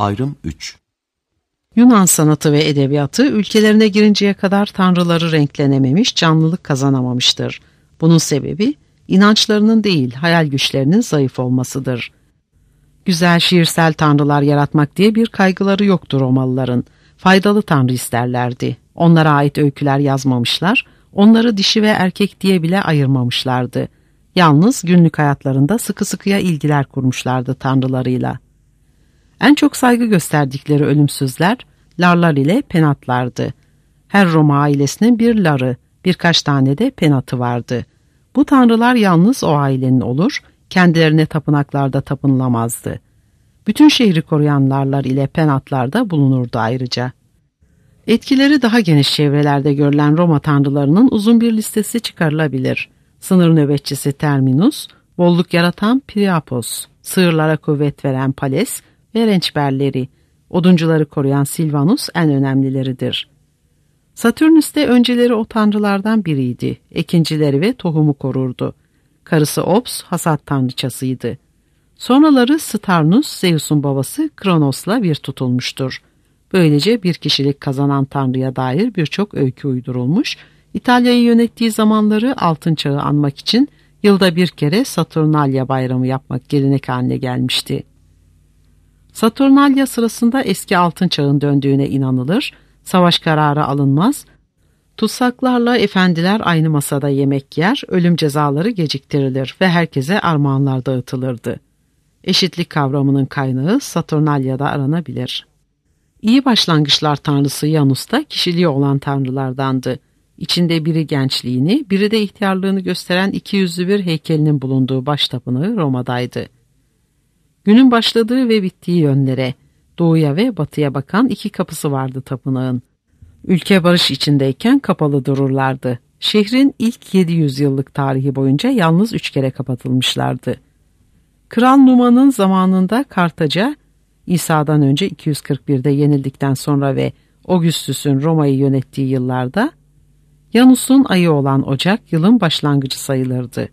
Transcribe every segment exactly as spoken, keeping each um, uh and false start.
Ayrım üç. Yunan sanatı ve edebiyatı ülkelerine girinceye kadar tanrıları renklenememiş, canlılık kazanamamıştır. Bunun sebebi inançlarının değil, hayal güçlerinin zayıf olmasıdır. Güzel şiirsel tanrılar yaratmak diye bir kaygıları yoktur Romalıların. Faydalı tanrı isterlerdi. Onlara ait öyküler yazmamışlar, onları dişi ve erkek diye bile ayırmamışlardı. Yalnız günlük hayatlarında sıkı sıkıya ilgiler kurmuşlardı tanrılarıyla. En çok saygı gösterdikleri ölümsüzler larlar ile penatlardı. Her Roma ailesinin bir ları, birkaç tane de penatı vardı. Bu tanrılar yalnız o ailenin olur, kendilerine tapınaklarda tapınılamazdı. Bütün şehri koruyan larlar ile penatlar da bulunurdu ayrıca. Etkileri daha geniş çevrelerde görülen Roma tanrılarının uzun bir listesi çıkarılabilir. Sınır nöbetçisi Terminus, bolluk yaratan Priapos, sığırlara kuvvet veren Pales ve rençberleri, oduncuları koruyan Silvanus en önemlileridir. Satürnüs de önceleri o tanrılardan biriydi. Ekincileri ve tohumu korurdu. Karısı Ops hasat tanrıçasıydı. Sonraları Starnus, Zeus'un babası Kronos'la bir tutulmuştur. Böylece bir kişilik kazanan tanrıya dair birçok öykü uydurulmuş, İtalya'yı yönettiği zamanları altın çağı anmak için yılda bir kere Saturnalia bayramı yapmak gelenek haline gelmişti. Saturnalia sırasında eski altın çağın döndüğüne inanılır, savaş kararı alınmaz, tutsaklarla efendiler aynı masada yemek yer, ölüm cezaları geciktirilir ve herkese armağanlar dağıtılırdı. Eşitlik kavramının kaynağı Saturnalia'da aranabilir. İyi başlangıçlar tanrısı Janus da kişiliği olan tanrılardandı. İçinde biri gençliğini, biri de ihtiyarlığını gösteren iki yüzlü bir heykelinin bulunduğu baş tapınağı Roma'daydı. Günün başladığı ve bittiği yönlere, doğuya ve batıya bakan iki kapısı vardı tapınağın. Ülke barış içindeyken kapalı dururlardı. Şehrin ilk yedi yüz yıllık tarihi boyunca yalnız üç kere kapatılmışlardı. Kral Numan'ın zamanında Kartaca, İsa'dan önce iki yüz kırk birde yenildikten sonra ve Augustus'un Roma'yı yönettiği yıllarda, Janus'un ayı olan Ocak yılın başlangıcı sayılırdı.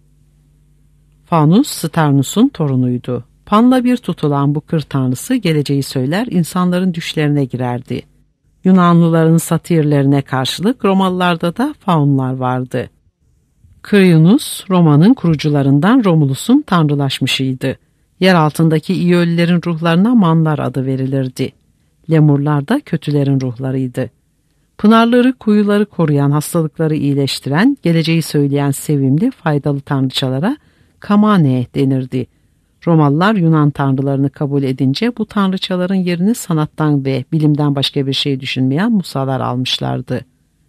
Fanus, Sternus'un torunuydu. Pan'la bir tutulan bu kır tanrısı geleceği söyler, insanların düşlerine girerdi. Yunanlıların satirlerine karşılık Romalılarda da faunlar vardı. Quirinus, Roma'nın kurucularından Romulus'un tanrılaşmışıydı. Yer altındaki iyi ölülerin ruhlarına manlar adı verilirdi. Lemurlar da kötülerin ruhlarıydı. Pınarları, kuyuları koruyan, hastalıkları iyileştiren, geleceği söyleyen sevimli, faydalı tanrıçalara Kamane denirdi. Romalılar Yunan tanrılarını kabul edince bu tanrıçaların yerini sanattan ve bilimden başka bir şey düşünmeyen musalar almışlardı.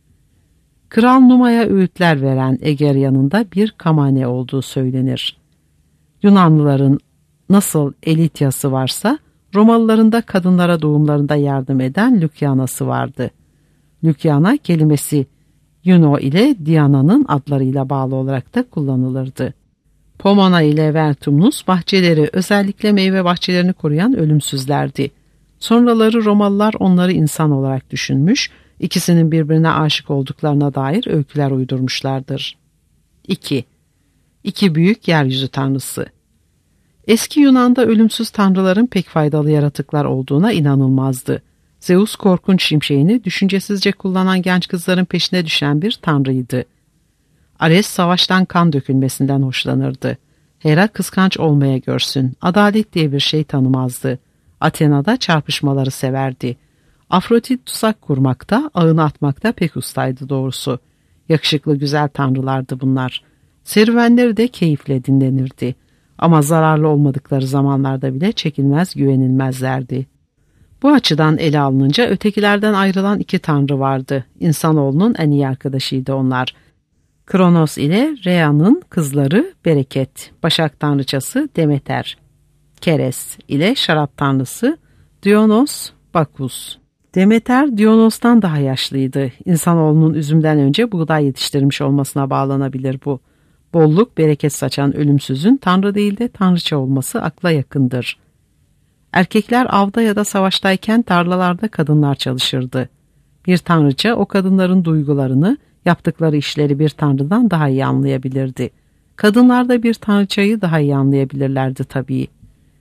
Kral Numa'ya öğütler veren Egeryan'ın da bir Kamane olduğu söylenir. Yunanlıların nasıl Elityası varsa, Romalıların da kadınlara doğumlarında yardım eden Lükyanası vardı. Lükyana kelimesi Juno ile Diana'nın adlarıyla bağlı olarak da kullanılırdı. Pomona ile Vertumnus bahçeleri, özellikle meyve bahçelerini koruyan ölümsüzlerdi. Sonraları Romalılar onları insan olarak düşünmüş, ikisinin birbirine aşık olduklarına dair öyküler uydurmuşlardır. iki. İki büyük yeryüzü tanrısı. Eski Yunan'da ölümsüz tanrıların pek faydalı yaratıklar olduğuna inanılmazdı. Zeus korkunç şimşeğini düşüncesizce kullanan genç kızların peşine düşen bir tanrıydı. Ares savaştan kan dökülmesinden hoşlanırdı. Hera kıskanç olmaya görsün, adalet diye bir şey tanımazdı. Athena da çarpışmaları severdi. Afrodit tuzak kurmakta, ağını atmakta pek ustaydı doğrusu. Yakışıklı güzel tanrılardı bunlar. Serüvenleri de keyifle dinlenirdi. Ama zararlı olmadıkları zamanlarda bile çekilmez güvenilmezlerdi. Bu açıdan ele alınınca ötekilerden ayrılan iki tanrı vardı. İnsanoğlunun en iyi arkadaşıydı onlar. Kronos ile Rhea'nın kızları Bereket, Başak tanrıçası Demeter, Keres ile şarap tanrısı Dionos, Bakus. Demeter Dionos'tan daha yaşlıydı. İnsanoğlunun üzümden önce buğday yetiştirmiş olmasına bağlanabilir bu. Bolluk, bereket saçan ölümsüzün tanrı değil de tanrıça olması akla yakındır. Erkekler avda ya da savaştayken tarlalarda kadınlar çalışırdı. Bir tanrıça o kadınların duygularını, yaptıkları işleri bir tanrıdan daha iyi anlayabilirdi. Kadınlar da bir tanrıçayı daha iyi anlayabilirlerdi tabii.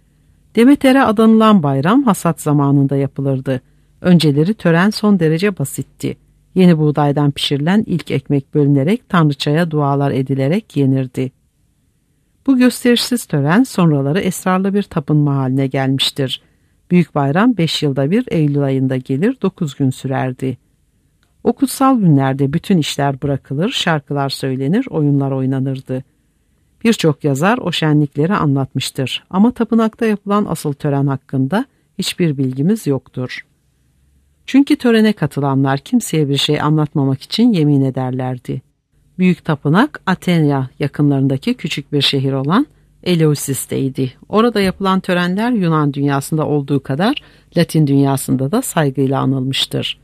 Demeter'e adanılan bayram hasat zamanında yapılırdı. Önceleri tören son derece basitti. Yeni buğdaydan pişirilen ilk ekmek bölünerek tanrıçaya dualar edilerek yenirdi. Bu gösterişsiz tören sonraları esrarlı bir tapınma haline gelmiştir. Büyük bayram beş yılda bir Eylül ayında gelir, dokuz gün sürerdi. O kutsal günlerde bütün işler bırakılır, şarkılar söylenir, oyunlar oynanırdı. Birçok yazar o şenlikleri anlatmıştır ama tapınakta yapılan asıl tören hakkında hiçbir bilgimiz yoktur. Çünkü törene katılanlar kimseye bir şey anlatmamak için yemin ederlerdi. Büyük tapınak Athena yakınlarındaki küçük bir şehir olan Eleusis'teydi. Orada yapılan törenler Yunan dünyasında olduğu kadar Latin dünyasında da saygıyla anılmıştır.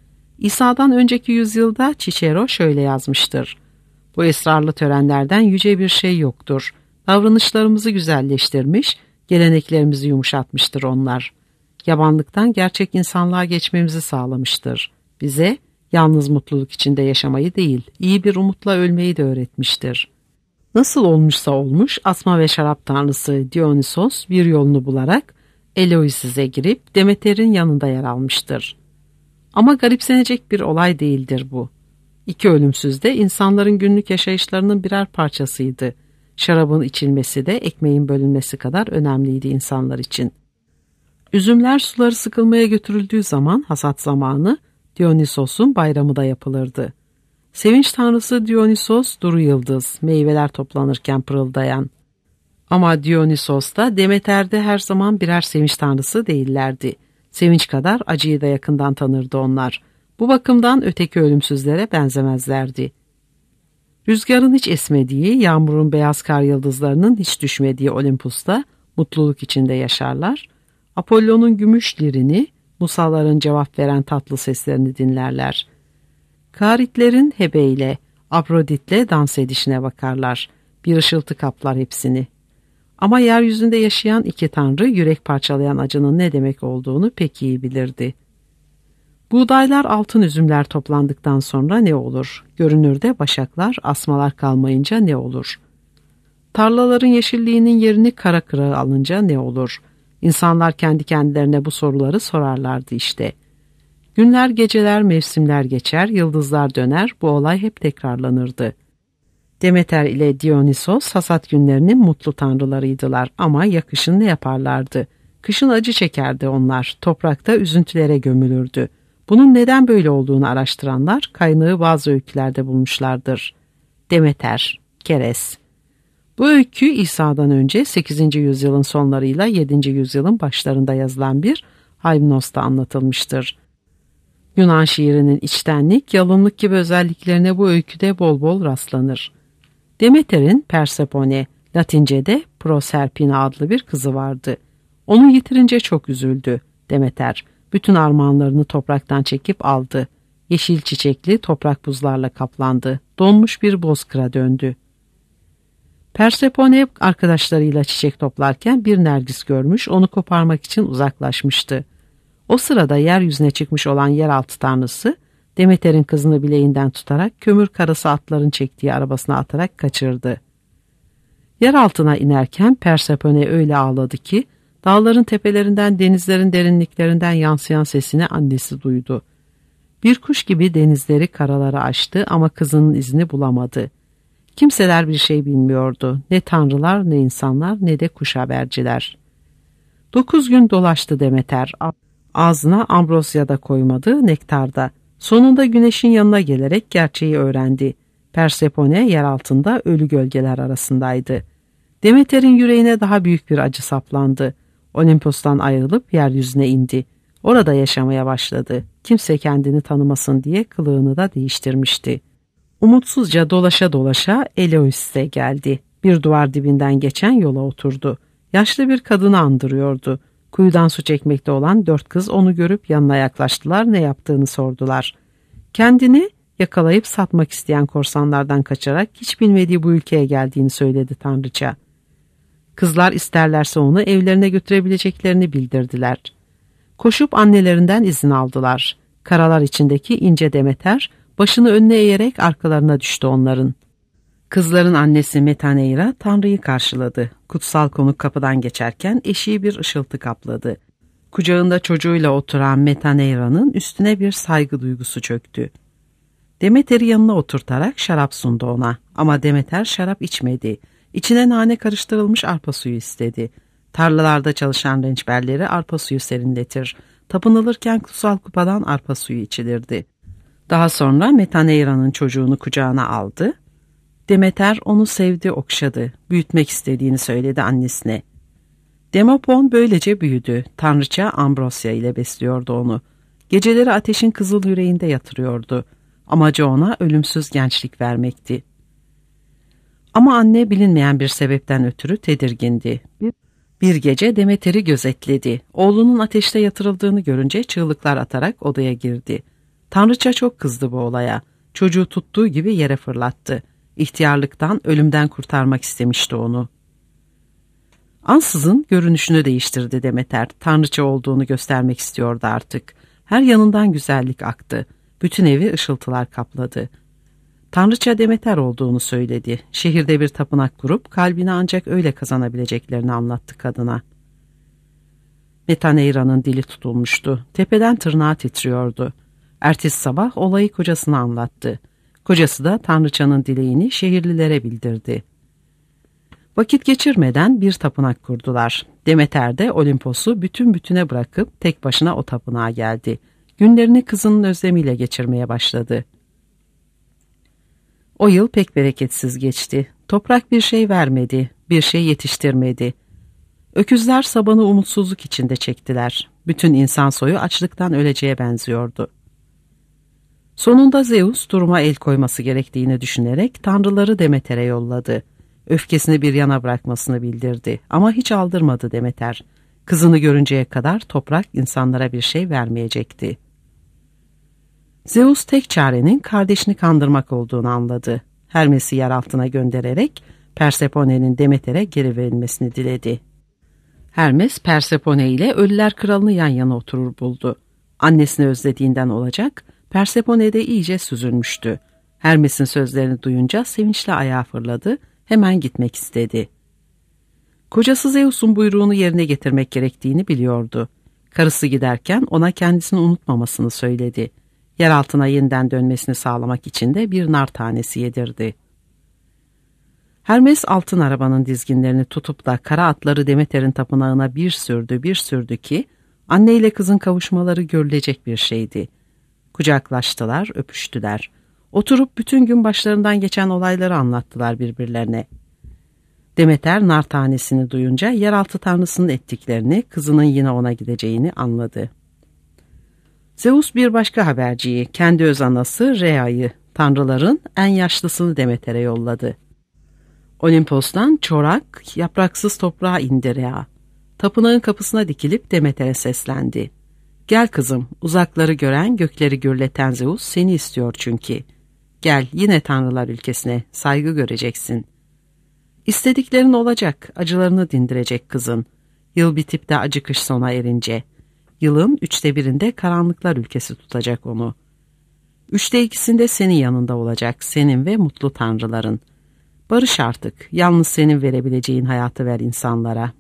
İsa'dan önceki yüzyılda Cicero şöyle yazmıştır: "Bu esrarlı törenlerden yüce bir şey yoktur. Davranışlarımızı güzelleştirmiş, geleneklerimizi yumuşatmıştır onlar. Yabanlıktan gerçek insanlığa geçmemizi sağlamıştır. Bize yalnız mutluluk içinde yaşamayı değil, iyi bir umutla ölmeyi de öğretmiştir." Nasıl olmuşsa olmuş, asma ve şarap tanrısı Dionysos bir yolunu bularak Eleusis''e girip Demeter'in yanında yer almıştır. Ama garipsenecek bir olay değildir bu. İki ölümsüz de insanların günlük yaşayışlarının birer parçasıydı. Şarabın içilmesi de ekmeğin bölünmesi kadar önemliydi insanlar için. Üzümler suları sıkılmaya götürüldüğü zaman hasat zamanı Dionysos'un bayramı da yapılırdı. Sevinç tanrısı Dionysos duru yıldız, meyveler toplanırken pırıldayan. Ama Dionysos da Demeter'de her zaman birer sevinç tanrısı değillerdi. Sevinç kadar acıyı da yakından tanırdı onlar. Bu bakımdan öteki ölümsüzlere benzemezlerdi. Rüzgarın hiç esmediği, yağmurun beyaz kar yıldızlarının hiç düşmediği Olympus'ta mutluluk içinde yaşarlar. Apollon'un gümüş lirini, musalların cevap veren tatlı seslerini dinlerler. Karitlerin Hebe'yle, Afrodit'le dans edişine bakarlar. Bir ışıltı kaplar hepsini. Ama yeryüzünde yaşayan iki tanrı yürek parçalayan acının ne demek olduğunu pek iyi bilirdi. Buğdaylar, altın üzümler toplandıktan sonra ne olur? Görünürde başaklar, asmalar kalmayınca ne olur? Tarlaların yeşilliğinin yerini kara kırağı alınca ne olur? İnsanlar kendi kendilerine bu soruları sorarlardı işte. Günler, geceler, mevsimler geçer, yıldızlar döner, bu olay hep tekrarlanırdı. Demeter ile Dionysos hasat günlerinin mutlu tanrılarıydılar ama ya kışın ne yaparlardı? Kışın acı çekerdi onlar, toprakta üzüntülere gömülürdü. Bunun neden böyle olduğunu araştıranlar kaynağı bazı öykülerde bulmuşlardır. Demeter, Keres. Bu öykü İsa'dan önce sekizinci yüzyılın sonlarıyla yedinci yüzyılın başlarında yazılan bir Haymnos'ta anlatılmıştır. Yunan şiirinin içtenlik, yalınlık gibi özelliklerine bu öyküde bol bol rastlanır. Demeter'in Persefone, Latince'de Proserpina adlı bir kızı vardı. Onu yitirince çok üzüldü. Demeter bütün armağanlarını topraktan çekip aldı. Yeşil çiçekli toprak buzlarla kaplandı. Donmuş bir bozkıra döndü. Persefone arkadaşlarıyla çiçek toplarken bir nergis görmüş, onu koparmak için uzaklaşmıştı. O sırada yeryüzüne çıkmış olan yeraltı tanrısı Demeter'in kızını bileğinden tutarak kömür karası atların çektiği arabasına atarak kaçırdı. Yer altına inerken Persefone öyle ağladı ki dağların tepelerinden, denizlerin derinliklerinden yansıyan sesini annesi duydu. Bir kuş gibi denizleri, karaları aştı ama kızının izini bulamadı. Kimseler bir şey bilmiyordu. Ne tanrılar, ne insanlar, ne de kuş haberciler. Dokuz gün dolaştı Demeter. Ağzına ambrosya da koymadı, nektar da. Sonunda güneşin yanına gelerek gerçeği öğrendi. Persefone yer altında ölü gölgeler arasındaydı. Demeter'in yüreğine daha büyük bir acı saplandı. Olympus'tan ayrılıp yeryüzüne indi. Orada yaşamaya başladı. Kimse kendini tanımasın diye kılığını da değiştirmişti. Umutsuzca dolaşa dolaşa Eleusis''e geldi. Bir duvar dibinden geçen yola oturdu. Yaşlı bir kadını andırıyordu. Kuyudan su çekmekte olan dört kız onu görüp yanına yaklaştılar, ne yaptığını sordular. Kendini yakalayıp satmak isteyen korsanlardan kaçarak hiç bilmediği bu ülkeye geldiğini söyledi tanrıça. Kızlar isterlerse onu evlerine götürebileceklerini bildirdiler. Koşup annelerinden izin aldılar. Karalar içindeki ince Demeter başını önüne eğerek arkalarına düştü onların. Kızların annesi Metaneira Tanrı'yı karşıladı. Kutsal konuk kapıdan geçerken eşiği bir ışıltı kapladı. Kucağında çocuğuyla oturan Metaneira'nın üstüne bir saygı duygusu çöktü. Demeter'i yanına oturtarak şarap sundu ona ama Demeter şarap içmedi. İçine nane karıştırılmış arpa suyu istedi. Tarlalarda çalışan rençberleri arpa suyu serinletir. Tapınılırken kutsal kupadan arpa suyu içilirdi. Daha sonra Metaneira'nın çocuğunu kucağına aldı. Demeter onu sevdi, okşadı. Büyütmek istediğini söyledi annesine. Demopon böylece büyüdü. Tanrıça Ambrosya ile besliyordu onu. Geceleri ateşin kızıl yüreğinde yatırıyordu. Amacı ona ölümsüz gençlik vermekti. Ama anne bilinmeyen bir sebepten ötürü tedirgindi. Bir, bir gece Demeter'i gözetledi. Oğlunun ateşte yatırıldığını görünce çığlıklar atarak odaya girdi. Tanrıça çok kızdı bu olaya. Çocuğu tuttuğu gibi yere fırlattı. İhtiyarlıktan, ölümden kurtarmak istemişti onu. Ansızın görünüşünü değiştirdi Demeter. Tanrıça olduğunu göstermek istiyordu artık. Her yanından güzellik aktı. Bütün evi ışıltılar kapladı. Tanrıça Demeter olduğunu söyledi. Şehirde bir tapınak kurup kalbini ancak öyle kazanabileceklerini anlattı kadına. Metaneira'nın dili tutulmuştu. Tepeden tırnağa titriyordu. Ertesi sabah olayı kocasına anlattı. Kocası da Tanrıçanın dileğini şehirlilere bildirdi. Vakit geçirmeden bir tapınak kurdular. Demeter de Olimpos'u bütün bütüne bırakıp tek başına o tapınağa geldi. Günlerini kızının özlemiyle geçirmeye başladı. O yıl pek bereketsiz geçti. Toprak bir şey vermedi, bir şey yetiştirmedi. Öküzler sabanı umutsuzluk içinde çektiler. Bütün insan soyu açlıktan öleceğe benziyordu. Sonunda Zeus duruma el koyması gerektiğini düşünerek tanrıları Demeter'e yolladı. Öfkesini bir yana bırakmasını bildirdi ama hiç aldırmadı Demeter. Kızını görünceye kadar toprak insanlara bir şey vermeyecekti. Zeus tek çarenin kardeşini kandırmak olduğunu anladı. Hermes'i yer altına göndererek Persephone'nin Demeter'e geri verilmesini diledi. Hermes Persefone ile Ölüler Kralı'nı yan yana oturur buldu. Annesini özlediğinden olacak, Persefone de iyice süzülmüştü. Hermes'in sözlerini duyunca sevinçle ayağa fırladı, hemen gitmek istedi. Kocası Zeus'un buyruğunu yerine getirmek gerektiğini biliyordu. Karısı giderken ona kendisini unutmamasını söyledi. Yer altına yeniden dönmesini sağlamak için de bir nar tanesi yedirdi. Hermes altın arabanın dizginlerini tutup da kara atları Demeter'in tapınağına bir sürdü bir sürdü ki anne ile kızın kavuşmaları görülecek bir şeydi. Kucaklaştılar, öpüştüler. Oturup bütün gün başlarından geçen olayları anlattılar birbirlerine. Demeter nar tanesini duyunca yeraltı tanrısının ettiklerini, kızının yine ona gideceğini anladı. Zeus bir başka haberciyi, kendi öz anası Rhea'yı, tanrıların en yaşlısını Demeter'e yolladı. Olimpos'tan çorak, yapraksız toprağa indi Rhea. Tapınağın kapısına dikilip Demeter'e seslendi. Gel kızım, uzakları gören, gökleri gürleten Zeus seni istiyor çünkü. Gel yine tanrılar ülkesine, saygı göreceksin. İstediklerin olacak, acılarını dindirecek kızın. Yıl bitip de acı kış sona erince. Yılın üçte birinde karanlıklar ülkesi tutacak onu. Üçte ikisinde senin yanında olacak, senin ve mutlu tanrıların. Barış artık, yalnız senin verebileceğin hayatı ver insanlara.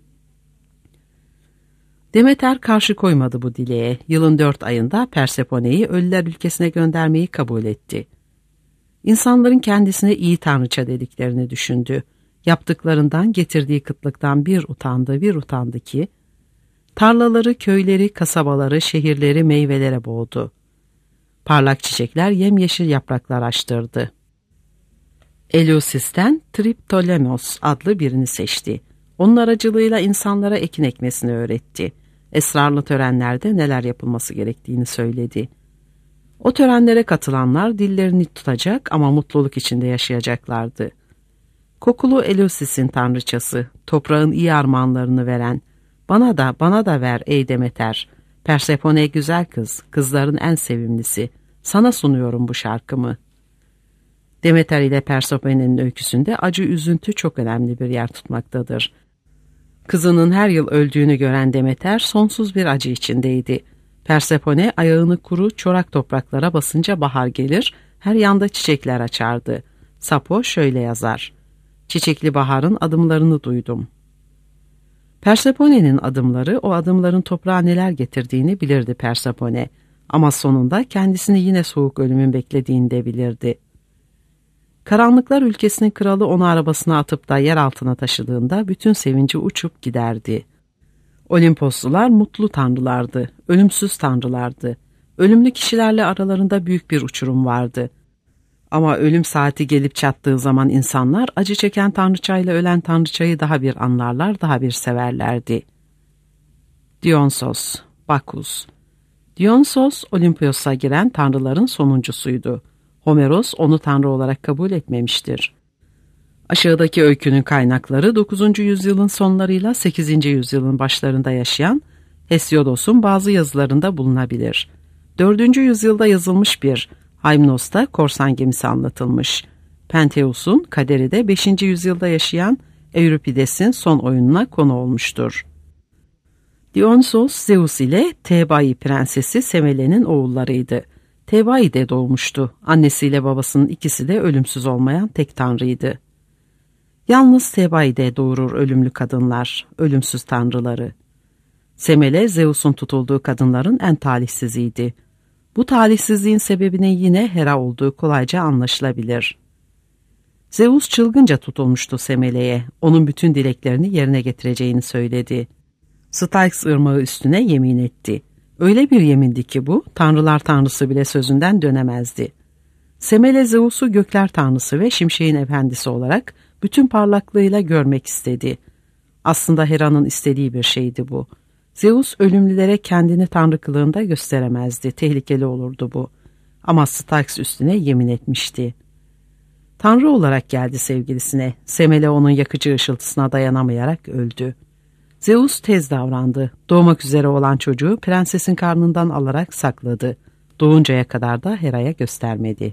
Demeter karşı koymadı bu dileğe. Yılın dört ayında Persephone'yi ölüler ülkesine göndermeyi kabul etti. İnsanların kendisine iyi tanrıça dediklerini düşündü. Yaptıklarından, getirdiği kıtlıktan bir utandı, bir utandı ki, tarlaları, köyleri, kasabaları, şehirleri meyvelere boğdu. Parlak çiçekler yemyeşil yapraklar açtırdı. Eleusis,'ten Triptolemos adlı birini seçti. Onun aracılığıyla insanlara ekin ekmesini öğretti. Esrarlı törenlerde neler yapılması gerektiğini söyledi. O törenlere katılanlar dillerini tutacak ama mutluluk içinde yaşayacaklardı. Kokulu Eleusis'in tanrıçası, toprağın iyi armağanlarını veren, bana da bana da ver ey Demeter, Persephone güzel kız, kızların en sevimlisi, sana sunuyorum bu şarkımı. Demeter ile Persephone'nin öyküsünde acı üzüntü çok önemli bir yer tutmaktadır. Kızının her yıl öldüğünü gören Demeter sonsuz bir acı içindeydi. Persephone ayağını kuru çorak topraklara basınca bahar gelir, her yanda çiçekler açardı. Sapo şöyle yazar: Çiçekli baharın adımlarını duydum. Persepone'nin adımları, o adımların toprağa neler getirdiğini bilirdi Persepone. Ama sonunda kendisini yine soğuk ölümün beklediğini de bilirdi. Karanlıklar ülkesinin kralı onu arabasına atıp da yer altına taşıdığında bütün sevinci uçup giderdi. Olimposlular mutlu tanrılardı, ölümsüz tanrılardı. Ölümlü kişilerle aralarında büyük bir uçurum vardı. Ama ölüm saati gelip çattığı zaman insanlar acı çeken tanrıçayla ölen tanrıçayı daha bir anlarlar, daha bir severlerdi. Dionysos, Bakus. Dionysos, Olimpos'a giren tanrıların sonuncusuydu. Homeros onu tanrı olarak kabul etmemiştir. Aşağıdaki öykünün kaynakları dokuzuncu yüzyılın sonlarıyla sekizinci yüzyılın başlarında yaşayan Hesiodos'un bazı yazılarında bulunabilir. dördüncü yüzyılda yazılmış bir Haimnos'ta korsan gemisi anlatılmış. Pentheus'un kaderi de beşinci yüzyılda yaşayan Euripides'in son oyununa konu olmuştur. Dionysos, Zeus ile Thebai prensesi Semele'nin oğullarıydı. Thebai de doğmuştu. Annesiyle babasının ikisi de ölümsüz olmayan tek tanrıydı. Yalnız Thebai de doğurur ölümlü kadınlar, ölümsüz tanrıları. Semele, Zeus'un tutulduğu kadınların en talihsiziydi. Bu talihsizliğin sebebinin yine Hera olduğu kolayca anlaşılabilir. Zeus çılgınca tutulmuştu Semele'ye, onun bütün dileklerini yerine getireceğini söyledi. Styx ırmağı üstüne yemin etti. Öyle bir yemindi ki bu, tanrılar tanrısı bile sözünden dönemezdi. Semele Zeus'u gökler tanrısı ve şimşeğin efendisi olarak bütün parlaklığıyla görmek istedi. Aslında Hera'nın istediği bir şeydi bu. Zeus ölümlülere kendini tanrı kılığında gösteremezdi, tehlikeli olurdu bu. Ama Styx üstüne yemin etmişti. Tanrı olarak geldi sevgilisine, Semele onun yakıcı ışıltısına dayanamayarak öldü. Zeus tez davrandı. Doğmak üzere olan çocuğu prensesin karnından alarak sakladı. Doğuncaya kadar da Hera'ya göstermedi.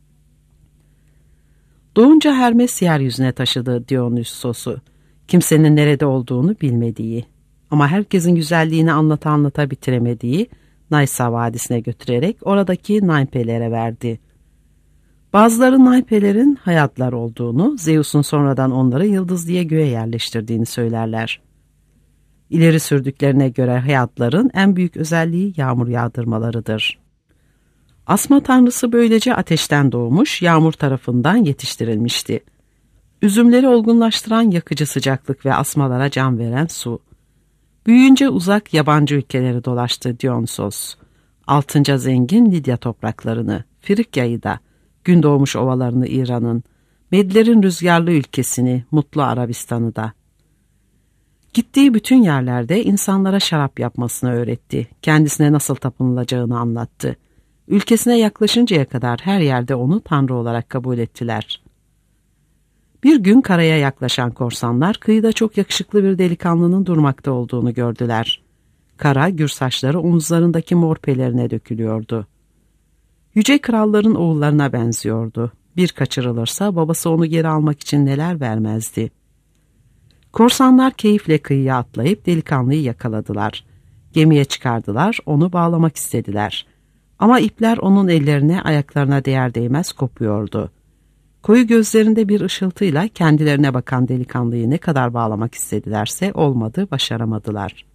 Doğunca Hermes yeryüzüne taşıdı Dionysos'u. Kimsenin nerede olduğunu bilmediği ama herkesin güzelliğini anlata anlata bitiremediği Nysa Vadisi'ne götürerek oradaki Naipelere verdi. Bazıları Naipelerin hayatlar olduğunu, Zeus'un sonradan onları yıldız diye göğe yerleştirdiğini söylerler. İleri sürdüklerine göre hayatların en büyük özelliği yağmur yağdırmalarıdır. Asma tanrısı böylece ateşten doğmuş, yağmur tarafından yetiştirilmişti. Üzümleri olgunlaştıran yakıcı sıcaklık ve asmalara can veren su. Büyüyünce uzak yabancı ülkeleri dolaştı Dionysos. Altınca zengin Lidya topraklarını, Frikya'yı da, gün doğmuş ovalarını İran'ın, Medlerin rüzgarlı ülkesini, mutlu Arabistan'ı da. Gittiği bütün yerlerde insanlara şarap yapmasını öğretti. Kendisine nasıl tapınılacağını anlattı. Ülkesine yaklaşıncaya kadar her yerde onu tanrı olarak kabul ettiler. Bir gün karaya yaklaşan korsanlar kıyıda çok yakışıklı bir delikanlının durmakta olduğunu gördüler. Kara, gür saçları omuzlarındaki mor pelerine dökülüyordu. Yüce kralların oğullarına benziyordu. Bir kaçırılırsa babası onu geri almak için neler vermezdi. Korsanlar keyifle kıyıya atlayıp delikanlıyı yakaladılar. Gemiye çıkardılar, onu bağlamak istediler. Ama ipler onun ellerine, ayaklarına değer değmez kopuyordu. Koyu gözlerinde bir ışıltıyla kendilerine bakan delikanlıyı ne kadar bağlamak istedilerse olmadı, başaramadılar.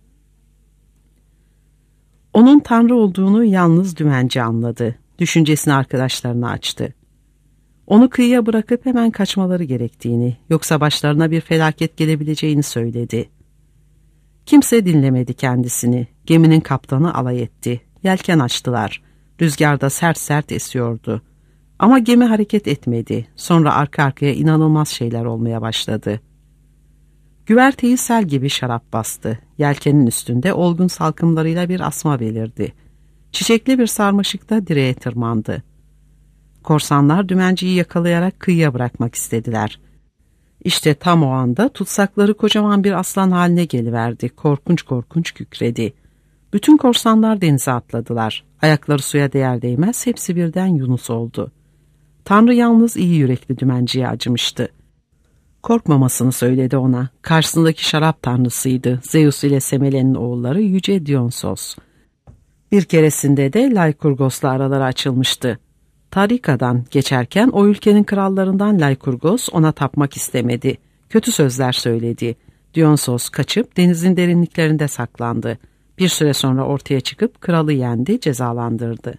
Onun tanrı olduğunu yalnız dümenci anladı. Düşüncesini arkadaşlarına açtı. Onu kıyıya bırakıp hemen kaçmaları gerektiğini, yoksa başlarına bir felaket gelebileceğini söyledi. Kimse dinlemedi kendisini. Geminin kaptanı alay etti. Yelken açtılar. Rüzgarda sert sert esiyordu. Ama gemi hareket etmedi. Sonra arka arkaya inanılmaz şeyler olmaya başladı. Güverteyi sel gibi şarap bastı. Yelkenin üstünde olgun salkımlarıyla bir asma belirdi. Çiçekli bir sarmaşıkta direğe tırmandı. Korsanlar dümenciyi yakalayarak kıyıya bırakmak istediler. İşte tam o anda tutsakları kocaman bir aslan haline geliverdi. Korkunç korkunç kükredi. Bütün korsanlar denize atladılar. Ayakları suya değer değmez hepsi birden Yunus oldu. Tanrı yalnız iyi yürekli dümenciye acımıştı. Korkmamasını söyledi ona. Karşısındaki şarap tanrısıydı. Zeus ile Semele'nin oğulları Yüce Dionysos. Bir keresinde de Lykurgos'la araları açılmıştı. Tarika'dan geçerken o ülkenin krallarından Lykurgos ona tapmak istemedi. Kötü sözler söyledi. Dionysos kaçıp denizin derinliklerinde saklandı. Bir süre sonra ortaya çıkıp kralı yendi, cezalandırdı.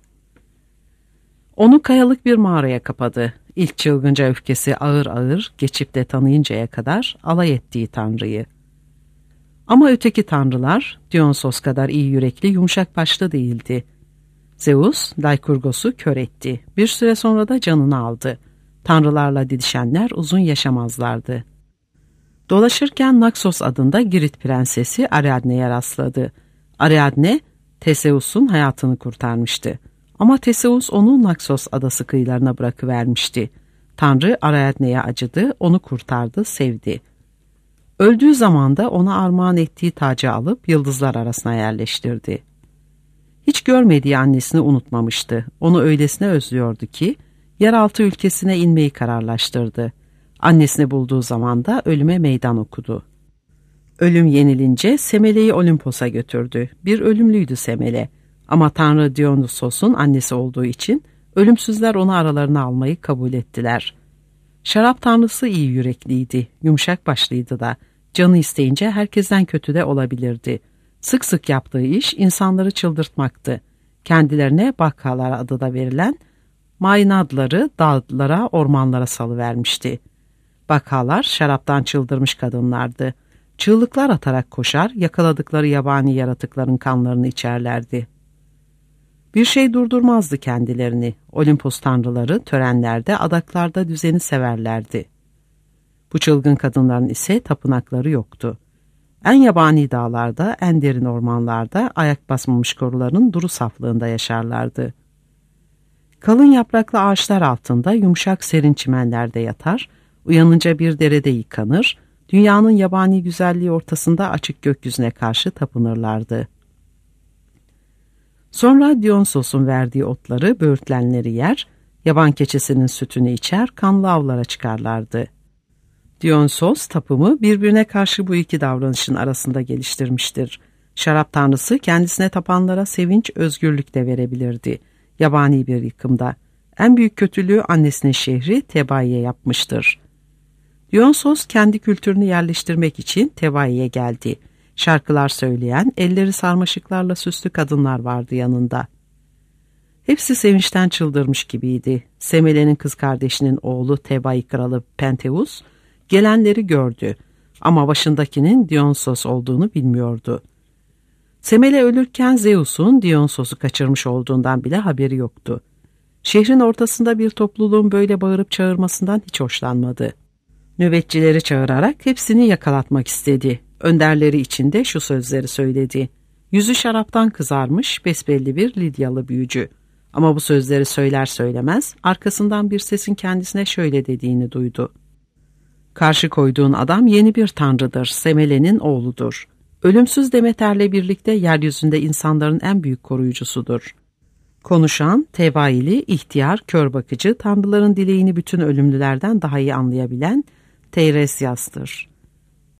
Onu kayalık bir mağaraya kapadı. İlk çılgınca öfkesi ağır ağır geçip de tanıyıncaya kadar alay ettiği tanrıyı. Ama öteki tanrılar Dionysos kadar iyi yürekli, yumuşak başlı değildi. Zeus, Lykurgos'u kör etti. Bir süre sonra da canını aldı. Tanrılarla didişenler uzun yaşamazlardı. Dolaşırken Naxos adında Girit prensesi Ariadne'ye rastladı. Ariadne, Theseus'un hayatını kurtarmıştı. Ama Theseus onu Naxos adası kıyılarına bırakıvermişti. Tanrı Ariadne'ye acıdı, onu kurtardı, sevdi. Öldüğü zaman da ona armağan ettiği tacı alıp yıldızlar arasına yerleştirdi. Hiç görmediği annesini unutmamıştı. Onu öylesine özlüyordu ki yeraltı ülkesine inmeyi kararlaştırdı. Annesini bulduğu zaman da ölüme meydan okudu. Ölüm yenilince Semele'yi Olimpos'a götürdü. Bir ölümlüydü Semele. Ama Tanrı Dionysos'un annesi olduğu için ölümsüzler onu aralarına almayı kabul ettiler. Şarap tanrısı iyi yürekliydi, yumuşak başlıydı da. Canı isteyince herkesten kötü de olabilirdi. Sık sık yaptığı iş insanları çıldırtmaktı. Kendilerine Bakkalar adı da verilen Maynadları dağlara, ormanlara salıvermişti. Bakkalar şaraptan çıldırmış kadınlardı. Çığlıklar atarak koşar, yakaladıkları yabani yaratıkların kanlarını içerlerdi. Bir şey durdurmazdı kendilerini. Olimpos tanrıları törenlerde, adaklarda düzeni severlerdi. Bu çılgın kadınların ise tapınakları yoktu. En yabani dağlarda, en derin ormanlarda ayak basmamış koruların duru saflığında yaşarlardı. Kalın yapraklı ağaçlar altında yumuşak serin çimenlerde yatar, uyanınca bir derede yıkanır, dünyanın yabani güzelliği ortasında açık gökyüzüne karşı tapınırlardı. Sonra Dionysos'un verdiği otları, böğürtlenleri yer, yaban keçisinin sütünü içer, kanlı avlara çıkarlardı. Dionysos tapımı birbirine karşı bu iki davranışın arasında geliştirmiştir. Şarap tanrısı kendisine tapanlara sevinç, özgürlük de verebilirdi. Yabani bir yıkımda. En büyük kötülüğü annesinin şehri Thebai'ye yapmıştır. Dionysos kendi kültürünü yerleştirmek için Thebai'ye geldi. Şarkılar söyleyen, elleri sarmaşıklarla süslü kadınlar vardı yanında. Hepsi sevinçten çıldırmış gibiydi. Semele'nin kız kardeşinin oğlu Thebai kralı Pentheus gelenleri gördü ama başındakinin Dionysos olduğunu bilmiyordu. Semele ölürken Zeus'un Dionysos'u kaçırmış olduğundan bile haberi yoktu. Şehrin ortasında bir topluluğun böyle bağırıp çağırmasından hiç hoşlanmadı. Nöbetçileri çağırarak hepsini yakalatmak istedi. Önderleri içinde şu sözleri söyledi. Yüzü şaraptan kızarmış besbelli bir Lidyalı büyücü. Ama bu sözleri söyler söylemez arkasından bir sesin kendisine şöyle dediğini duydu. Karşı koyduğun adam yeni bir tanrıdır, Semele'nin oğludur. Ölümsüz Demeter'le birlikte yeryüzünde insanların en büyük koruyucusudur. Konuşan, tevaili, ihtiyar, kör bakıcı, tanrıların dileğini bütün ölümlülerden daha iyi anlayabilen Teiresyas'tır.